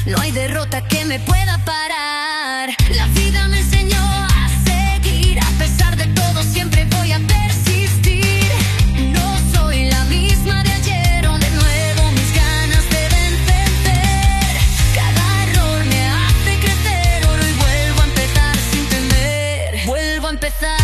No hay derrota que me pueda parar. La vida me enseñó a seguir. A pesar de todo siempre voy a persistir. No soy la misma de ayer. De nuevo mis ganas deben vencer. Cada error me hace crecer. Hoy vuelvo a empezar sin temer. Vuelvo a empezar.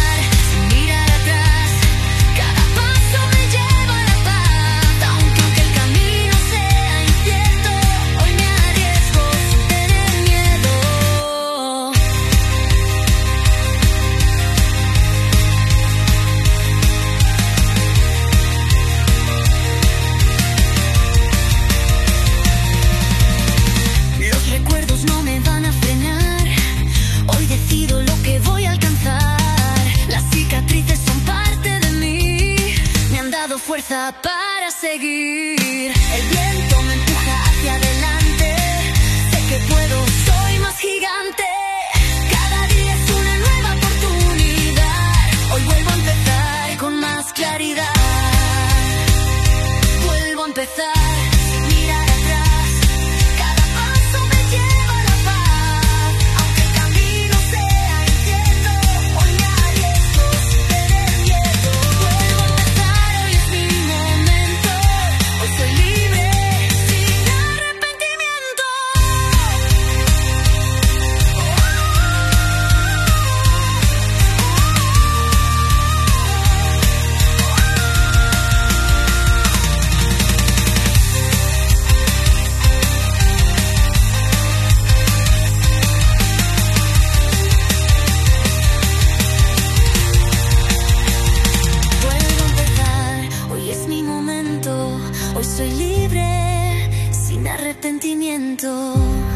Fuerza para seguir. El viento me empuja hacia adelante. Sé que puedo, soy más gigante. Cada día es una nueva oportunidad. Hoy vuelvo a empezar con más claridad. Vuelvo a empezar. Hoy soy libre, sin arrepentimiento.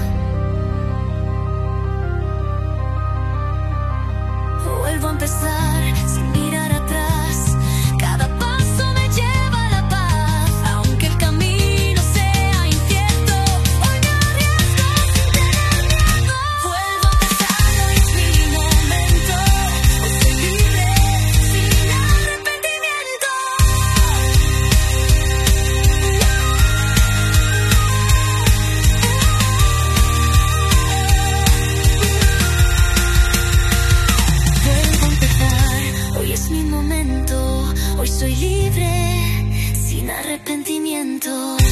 Vuelvo a empezar sin mirar atrás. Cada paso me lleva a la paz. Aunque el camino sea incierto, hoy me arriesgo sin tener miedo. Vuelvo a empezar, hoy es mi momento. Hoy soy libre, sin arrepentimiento. Hoy soy libre, sin arrepentimiento.